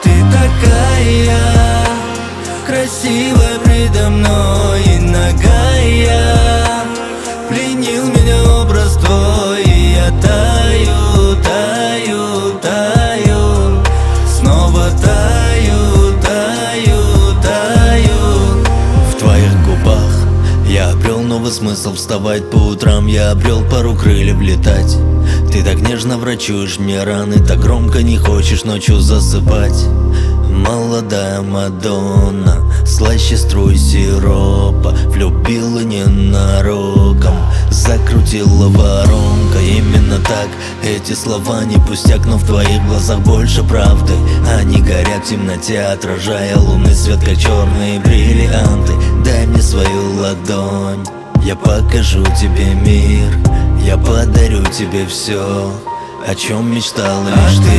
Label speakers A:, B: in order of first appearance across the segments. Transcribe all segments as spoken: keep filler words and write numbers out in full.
A: ты такая красивая предо мной и нагая. Пленил меня образ твой, и я таю, таю, таю. Снова таю, таю, таю. В твоих губах я обрел новый смысл вставать по утрам. Я обрел пару крыльев летать. Ты так нежно врачуешь мне раны, так громко не хочешь ночью засыпать. Молодая Мадонна, слаще струй сиропа, влюбила ненароком, закрутила воронка. Именно так, эти слова не пустяк, но в твоих глазах больше правды. Они горят в темноте, отражая лунный свет, как черные бриллианты. Дай мне свою ладонь, я покажу тебе мир. Я подарю тебе все, о чем мечтала лишь а
B: ты
A: ты.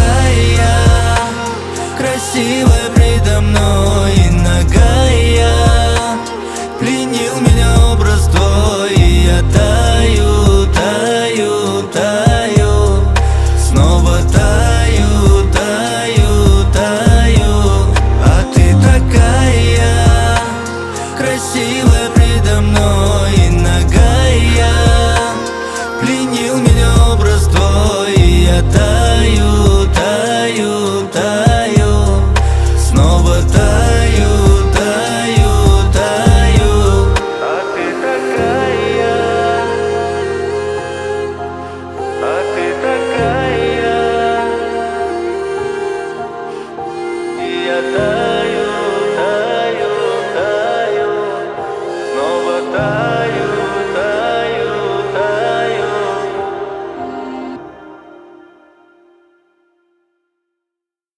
A: Такая красивая предо мной и нагая.